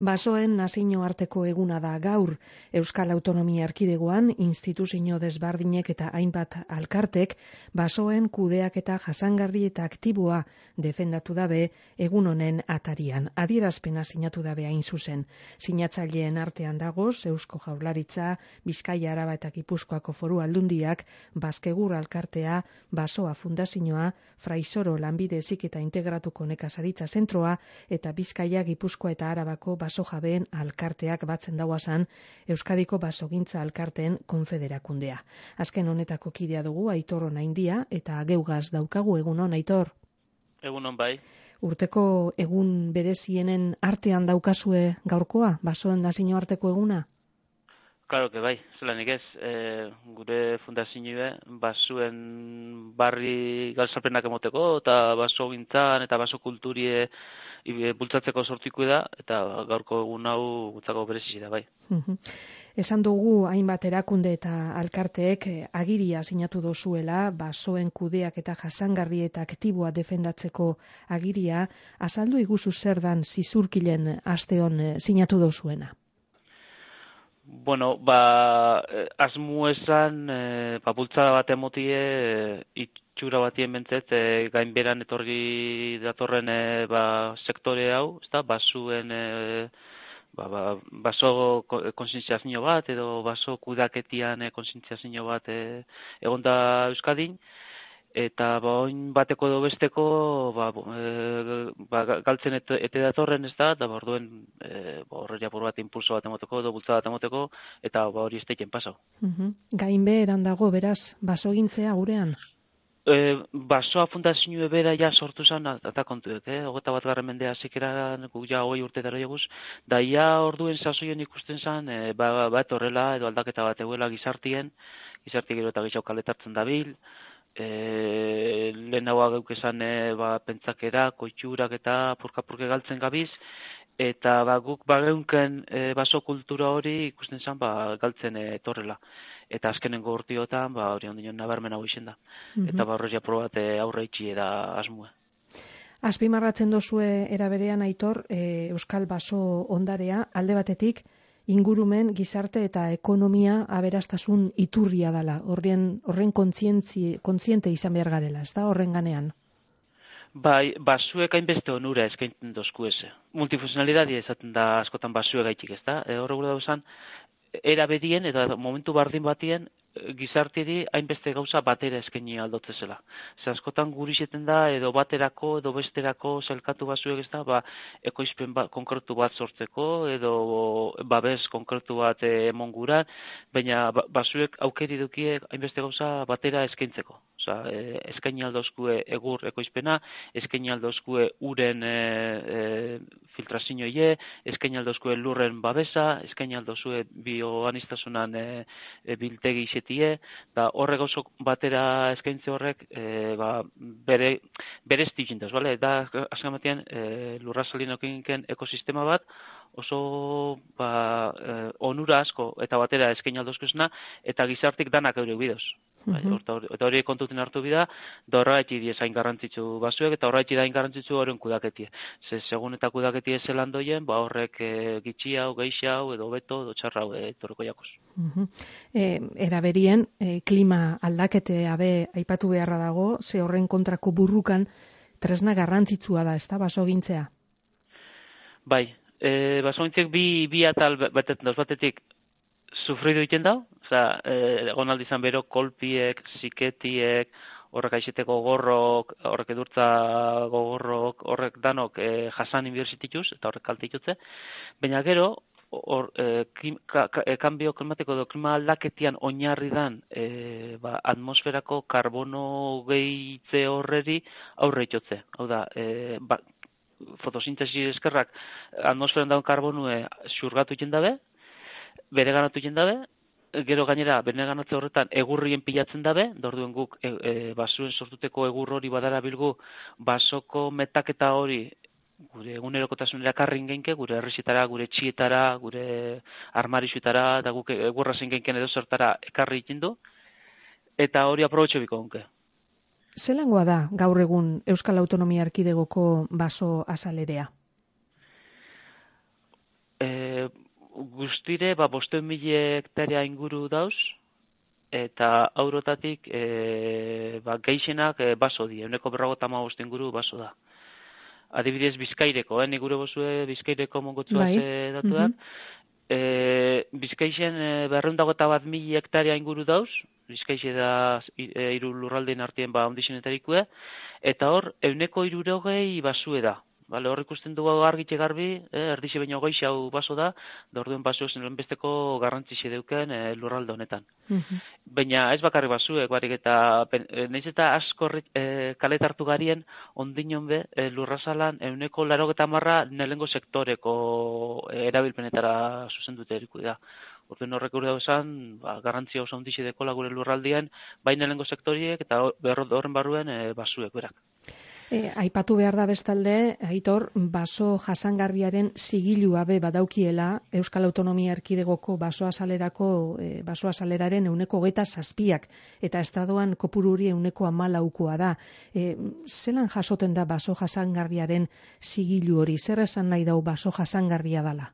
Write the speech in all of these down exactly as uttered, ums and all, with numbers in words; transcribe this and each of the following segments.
Basoen nazioarteko eguna da gaur. Euskal Autonomia Erkidegoan instituzio desberdinek eta hainbat alkartek basoen kudeak eta jasangarri eta aktiboa defendatu dabe egun honen atarian. Adierazpena sinatu dabe hain zuzen. Sinatzaileen artean dagoz Eusko Jaurlaritza, Bizkaia, Araba eta Gipuzkoako Foru Aldundiak, Baskegur alkartea, Basoa Fundazioa, Fraisoro Lanbide Heziketa Integratuko Nekazaritza Zentroa eta Bizkaia, Gipuzkoa eta Arabako baso jabeen alkarteak batzen dauazan Euskadiko basogintza alkarteen konfederakundea. Azken honetako kidea dugu Aitor Onaindia eta geugaz daukagu. Egunon, Aitor? Egunon, bai. Urteko egun berezienen artean daukazue gaurkoa, basoen nazioarteko eguna? Claro que bai, zelanik ez, e, gure fundazioa basuen barri galtzarpenak emoteko eta basogintzan eta baso kulturie bultzatzeko sortiko da, eta gaurko egun hau gutzako berezi da, bai. Uh-huh. Esan dugu hainbat erakunde eta alkarteek agiria sinatu dozuela, basoen kudeak eta jasangarri eta aktiboa defendatzeko agiria, azaldu iguzu zer dan zizurkilen asteon sinatu dozuena? Bueno, ba, asmu esan, e, ba, bultzada bat emotie, e, itxura batien bentzet, e, gainberan etorri datorren e, ba, sektore hau, ezta, basuen, e, ba, ba, baso konsientziazio bat, edo baso kudaketian e, konsientziazio bat e, egon da Euskadin, eta ba, oin bateko edo besteko ba, e, ba, galtzen ete, ete datorren ez da, eta ba, orduen e, ba, horre japur bat impulso bat emoteko, edo bultza bat emoteko, eta ba, hori ez teiken pasau. Uh-huh. Gainbe eran dago, beraz, basogintzea gurean? E, basoa fundazio bera ja sortu zen, eta kontuek, eh? Hogeta bat garren mendea zikera, guk ja hogei urte dara jaguz, da ia orduen sasoien ikusten zen, e, ba, bat horrela, edo aldaketa bat eguela gizartien, gizartik gero eta gehiago kaletartzen dabil, E, lehen hau geuk esan e, ba, pentsakera, koitxurak eta purka-purke galtzen gabiz, eta ba, guk bageunken e, baso kultura hori ikusten zen ba, galtzen etorrela. Eta azkenengo urtiotan ba, hori ondino nabarmen hau izen da. Mm-hmm. Eta ba, horrezia probat e, aurre itxi da asmue. Azpimarratzen dozue eraberean, Aitor, e, Euskal Baso ondarea alde batetik, ingurumen, gizarte eta ekonomia aberastasun iturria dela. Horren, horren kontziente izan behar garela, ez da, horren ganean? Bai, basuek hainbeste onura eskaintzen dozku eze. Multifunzionalidadi ezaten da askotan basuek gaitik, ez da? E, horre gure dauzan, era bedien eta momentu bardin batien gizartieri hainbeste gauza batera eskaini aldotze zela. Ze askotan gurixeten da edo baterako edo besterako zelkatu basuek ez da, ba, ekoizpen ba, konkretu bat sortzeko edo babes konkretu bat emon guran, baina basuek aukeri dukiek hainbeste gauza batera eskaintzeko. Osa, e, eskaini aldozkue egur ekoizpena, eskaini aldozkue uren e, e, filtrazioie, eskaini aldozkue lurren babesa, eskaini aldozkue bioanistasunan e, e, biltegi izetie, da horre gauzok batera eskaintze horrek e, ba, bere, bere estikintaz, bale? Da, azken batean, e, lurra salinokinken ekosistema bat, oso ba, e, onura asko eta batera eskaini aldozkusena, eta gizartik danak eure bidoz. Uh-huh. Eta hori kontuten hartu bida, da horregaiti diezain garrantzitsu basuek, eta horregaiti dain garrantzitsu horren kudaketie. Ze, segun eta kudaketie zelan doien, ba horrek e, gitxi hau, geixi hau, edo beto, edo txarra hau, e, torreko jakoz. Uh-huh. E, eraberien, e, klima aldakete abe aipatu beharra dago, ze horren kontrako burrukan tresna garrantzitsua da, ez da, basogintzea? Bai, e, basogintzek bi, bi atal batetan dauz batetik, sufridu egiten da, oza, egon aldi izan bero, kolpiek, ziketiek, horrek aixeteko gorrok, horrek edurtza gogorrok, horrek danok e, jasan inbirzitituz, eta horrek kalte ditutze, baina gero, hor, e, ka, ka, e, kanbio klimatiko edo klima aldaketian oinarri dan e, ba, atmosferako karbono gehitze horreri aurre itotze. Hau da, e, ba, fotosintesi eskerrak atmosferan daun karbonue xurgatu egiten dabe, bere ganatu egiten dabe, gero gainera, bere ganatze horretan egurrien pilatzen dabe, dorduen guk e, e, basuen sortuteko egur hori badara bilgu, basoko metaketa hori gure egunerokotasunera karrin geinke, gure herrixetara, gure txietara, gure armarixutara, eta guk egurra zen geinken edo zertara ekarri egiten du, eta hori aprobetxo biko gunke. Zelangoa da gaur egun Euskal Autonomia Erkidegoko baso azalerea? guztire, ba, bosteun mila hektarea inguru dauz, eta aurotatik e, ba, geixenak e, baso di, euneko berrogota hamabost inguru baso da. Adibidez Bizkaireko, eh, nik gure bozue Bizkaireko mongotzua bai. ze datuak, e, Bizkaixen e, berreundagota bat mila hektarea inguru dauz, Bizkaixe da e, iru lurraldeen artien ba ondixenetarikue, eta hor euneko hirurogei basue da. Bale, hor ikusten dugu argitxe garbi, eh, erdixe baino goixe hau baso da, da orduen baso zen besteko garrantzixe deuken eh, lurralde honetan. Mhm. Baina ez bakarri basuek, barik eta eh, nahiz eta asko eh, kaletartu garien, ondinon be, eh, lurrazalan euneko larogeta marra nelengo sektoreko eh, erabilpenetara zuzendute eriku da. Orduen horrek gure esan, ba, garrantzia oso ondixe dekola gure lurraldien, baina nelengo sektoriek eta horren barruen eh, basuek berak. E, aipatu behar da bestalde, Aitor, baso jasangarriaren zigilua be badaukiela Euskal Autonomia Erkidegoko basoa salerako e, basoa saleraren euneko hogeita zazpiak eta estadoan kopururi euneko hamalaukoa da. E, zelan jasoten da baso jasangarriaren zigilu hori? Zer esan nahi dau baso jasangarria dala?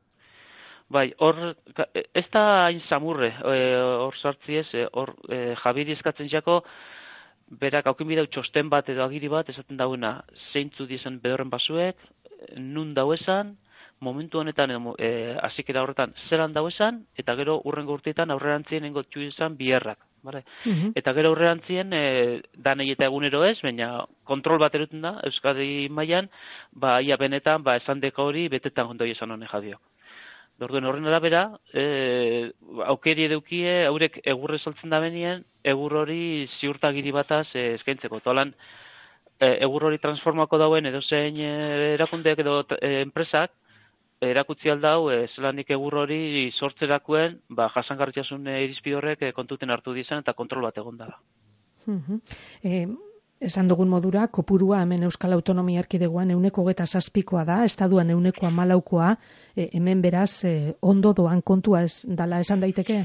Bai, hor, ez da hain samurre, hor sartzi ez, hor e, Jabiri eskatzen jako, berak haukin bidau txosten bat edo agiri bat, esaten dauena, zeintzu diezen bedorren basuek, nun dauesan, momentu honetan, e, azikera horretan, zelan dauesan, eta gero urrengo urteetan aurrerantzien engo txu izan biherrak. Vale? Uh-huh. Eta gero aurrerantzien, e, danei eta egunero ez, baina kontrol bat eruten da, Euskadi mailan, ba, ia benetan, ba, esan deko hori, betetan gondoi esan honen jadio. Orduen horren arabera, e, aukeri edeukie, haurek egurre saltzen da benien, egur hori ziurtagiri bataz e, eskaintzeko. Toalan, e, egur hori transformako dauen edozein e, erakundeak edo e, enpresak, erakutzi aldau, e, zelanik egur hori sortzerakuen, ba, jasangarritasun e, irizpide horrek e, kontuten hartu dizan eta kontrol bat egon dara. Uh-huh. e, Esan dugun modura, kopurua hemen Euskal Autonomia Erkidegoan euneko hogeita zazpikoa da, estaduan euneko hamalaukoa, e, hemen beraz e, ondo doan kontua ez dala esan daiteke?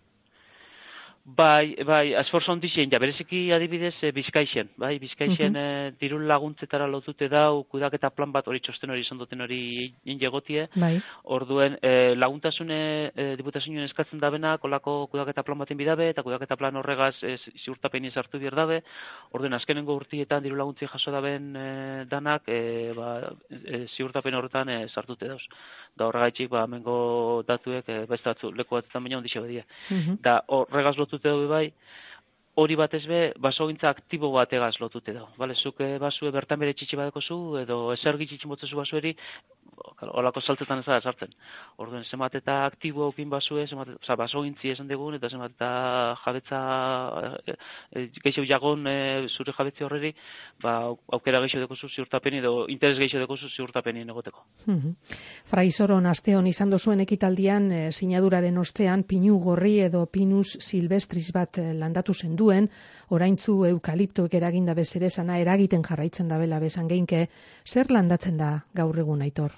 Bai, bai, esforzo ondixen, ja, bereziki adibidez e, Bizkaixen, bai, Bizkaixen uh -huh. e, dirun laguntzetara lotute dau, kudaketa plan bat hori txosten hori izan hori injegotie, bai. Orduen e, laguntasune e, diputazioen eskatzen dabena, kolako kudaketa plan baten bidabe, eta kudaketa plan horregaz e, ziurtapeni sartu bier dabe, orduen azkenengo urtietan diru laguntzi jaso daben e, danak, e, ba, e, ziurtapen horretan e, sartute dauz. Da horregaitxik, ba, mengo datuek, e, bestatzu, leku batetan baina ondixe badie. Uh -huh. Da horregaz lotu bai, hori batez be, basogintza aktibo bategaz lotute dago. Bale, zuke basue bertan bere txitsi badekozu, edo esergi txitsi motzezu basueri, holako saltzetan ez da sartzen. Orduen, zemat eta aktibo aukin basue, zemat, oza, basogintzi esan degun, eta zemat eta jabetza, e, e, geixo jagon e, zure jabetzi horreri, ba, aukera geixo dekozu ziurtapeni, edo interes geixo dekozu ziurtapeni negoteko. Uh-huh. Fraizoron asteon izan dozuen ekitaldian, e, sinaduraren ostean, pinu gorri edo pinus silvestris bat e, landatu zen duen, oraintzu eukaliptoek eraginda bezerezana eragiten jarraitzen dabela bezan geinke, zer landatzen da gaur egun, Aitor?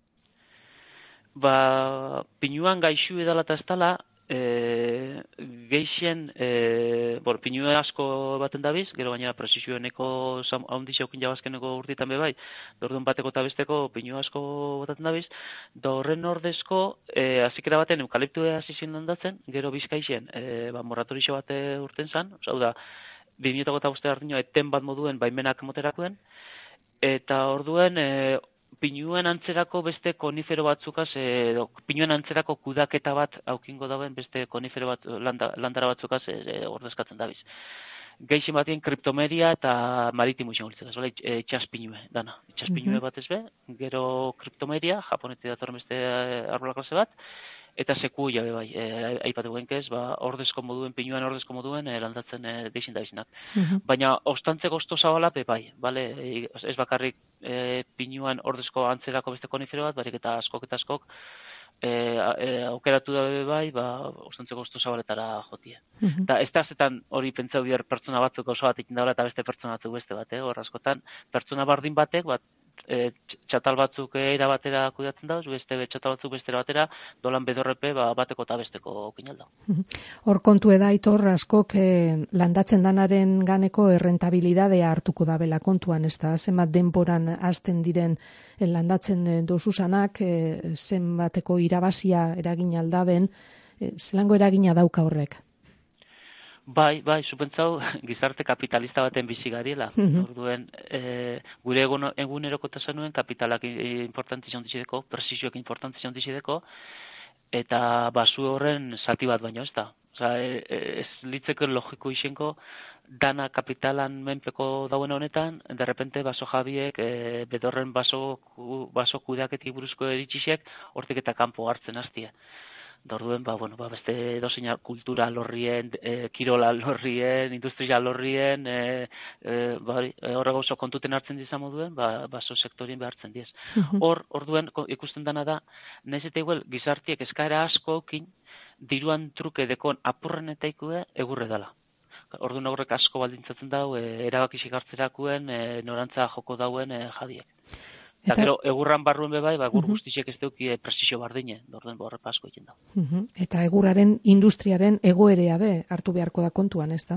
Ba, pinuan gaixu edala eta ez dala, e, geixen, e, bor, pinua asko baten dabiz, gero gainera presizioeneko haundixe aukin jabazkeneko urtitan bebai, dordun bateko eta besteko pinua asko baten dabiz, da horren ordezko, e, azikera baten eukaliptua hasi zen landatzen, gero Bizkaixen, e, ba, moratorixo bate urten zan, hau da, bi mila hogeita bost erdino eten bat moduen baimenak moterakuen, eta orduen, e, pinuen antzerako beste konifero batzukaz, edo pinuen antzerako kudaketa bat aukingo dauen beste konifero bat, landa, landara batzukaz e, e, ordezkatzen dabiz. Geixen batien kriptomeria eta maritimu izan gultzak, e, itxaspinue, dana. Itxaspinue uh-huh. bat ez be, gero kriptomeria, japonetik datorren beste arbola klase bat, eta seku jabe bai, e, aipatu genkez, ba, ordezko moduen, pinuan ordezko moduen, e, landatzen e, deixin da izinak. Uh-huh. Baina, ostantze gozto zabala, bai, bale, ez bakarrik e, pinuan ordezko antzerako beste konifero bat, barik eta askok eta askok, e, e, aukeratu dabe bai, ba, ostantze gozto zabaletara jotie. Uh-huh. Da, ez da zetan hori pentsau bier pertsona batzuk oso bat ikin daula eta beste pertsona batzuk beste bat, eh? Hor askotan, pertsona bardin batek, bat, e, txatal batzuk era batera kudeatzen dauz, beste txatal batzuk bestera batera, dolan bedorrepe ba, bateko eta besteko okinalda. Hor kontu eda Aitor askok eh, landatzen danaren ganeko errentabilidadea hartuko da bela kontuan, ez da, zenbat denboran hasten diren eh, landatzen eh, dozusanak, eh, zenbateko irabazia eragin aldaben, eh, zelango eragina dauka horrek? Bai, bai, supentzau gizarte kapitalista baten bizi gariela. Mm-hmm. Orduen, e, gure egun, egunerokotasunuen kapitalak importanti izan dizideko, presizioak importanti izan dizideko, eta basu horren zati bat baino ez da. Osa, e, ez litzeko logiko izenko, dana kapitalan menpeko dauen honetan, derrepente baso jabiek, e, bedorren baso, baso kudeaketik buruzko eritxisek, hortik eta kanpo hartzen hastie. Orduen, ba, bueno, ba, beste dozein kultura lorrien, e, kirola lorrien, industria lorrien, e, e, ba, horrega oso kontuten hartzen dizan moduen, ba, baso sektorien behartzen diez. Hor, orduen, ikusten dana da, nahiz eta igual, gizartiek eskaera asko okin, diruan truke dekon apurren eta ikue egurre dela. Orduan horrek asko baldintzatzen dau, e, erabakisik hartzerakuen, e, norantza joko dauen e, jadiek. Eta gero, egurran barruen bebai, ba, egur guztiziek ez deuki presizio bardine, orduen borrepa asko egin da. Uh-huh. Eta egurraren industriaren egoerea be hartu beharko da kontuan, ez da?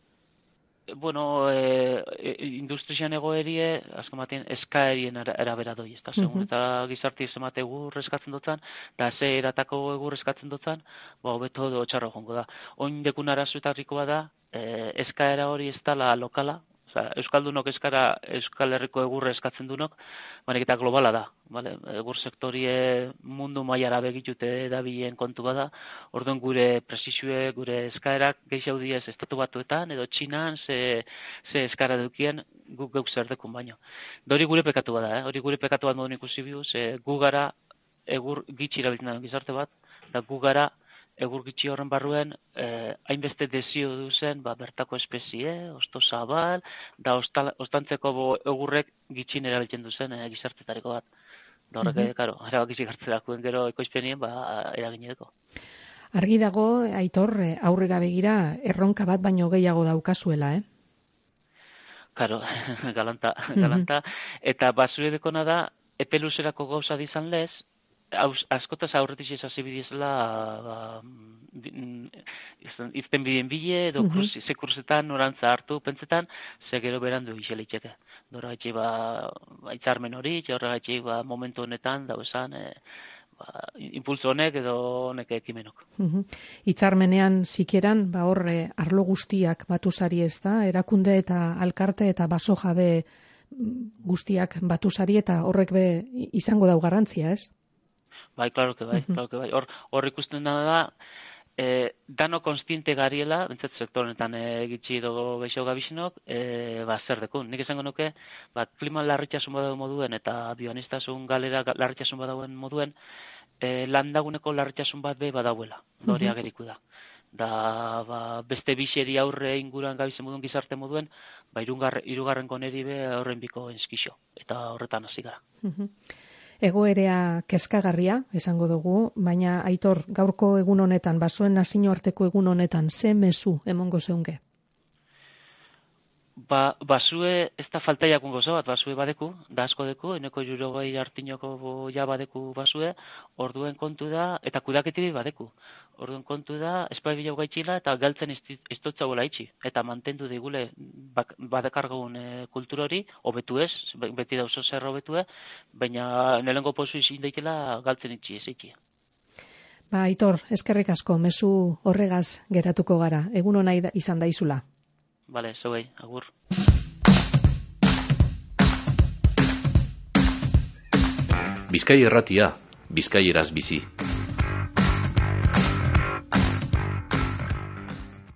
Bueno, e, industrian egoerie, azken batean, eskaerien arabera doi, ez da, segun, uh-huh. Eta gizarti zemate egur eskatzen dutzen, da ze eratako egur eskatzen dutzen, ba, hobeto do txarro jongo da. Oin dekun arazuetarriko bada, e, eskaera hori ez dala lokala, Oza, Euskaldunok eskara Euskal Herriko egurre eskatzen dunok, baina eta globala da. Vale? Egur sektorie mundu mailara begitute dabilen kontu bada, orduan gure presizioe, gure eskaerak gehiago diez estatu batuetan, edo Txinan, ze, ze eskara dukien, guk geuk zer dekun baino. Da hori gure pekatu bada, eh? hori gure pekatu bat modun ikusi bihu, ze gu gara egur gitxi erabiltzen da gizarte bat, da gu gara egur gitxi horren barruen, eh, hainbeste desio duzen, ba, bertako espezie, osto zabal, da ostal, ostantzeko bo, egurrek gitxin erabiltzen duzen eh, gizartetariko bat. Da horrek, mm-hmm. karo, erabakizik hartzerakuen gero ekoizpenien, ba, eragineko. Argi dago, Aitor, aurrera begira, erronka bat baino gehiago daukazuela, eh? Karo, galanta, galanta. Mm-hmm. Eta basure dekona da, epeluzerako gauza dizan lez, askotaz aurretik esasi bidizela ba, izten bidien bile, edo uh-huh. kruz, ze kursetan norantza hartu pentsetan, ze gero berandu izelitzeke. Horregatik ba, ba, itzarmen hori, horregatik ba, momentu honetan, dago esan, e, ba, impulso honek edo honek ekimenok. Uh-huh. Itzarmenean zikeran, ba horre, arlo guztiak batuzari ez da, erakunde eta alkarte eta baso jabe guztiak batuzari eta horrek be izango dau garrantzia, ez? Bai, klaro que bai, klaro que bai. Hor, hor ikusten da da, e, dano konstiente gariela, bentsat sektorenetan egitzi edo gehiago gabizinok, e, ba, zer dekun. Nik esango nuke, ba, klima larritxasun badauen moduen eta bioanistasun galera larritxasun badauen moduen, e, landaguneko larritxasun bat be badauela, hori ageriku da. Da, ba, beste bixeri aurre inguruan gabizen moduen gizarte moduen, ba, irugarren koneri be horren biko enskixo, eta horretan hasi gara. Egoerea kezkagarria, esango dugu, baina Aitor, gaurko egun honetan, basoen nazioarteko egun honetan, ze mezu emongo zeunge? Ba, basue, ez da faltaiakun gozo bat, basue badeku, da asko deku, eneko jurogei hartinoko ja badeku basue, orduen kontu da, eta kudaketibi badeku. Orduen kontu da, espai bilau gaitxila, eta galtzen iztotza gola itxi. Eta mantendu digule, badekargun e, kultur hori, hobetu ez, beti da oso zer hobetu ez, baina nelengo pozu izin daikela galtzen itxi, ez itxi. Ba, Aitor, eskerrik asko, mezu horregaz geratuko gara, egun hona izan daizula. Bale, zeuei, agur. Bizkai Irratia, bizkaieraz bizi.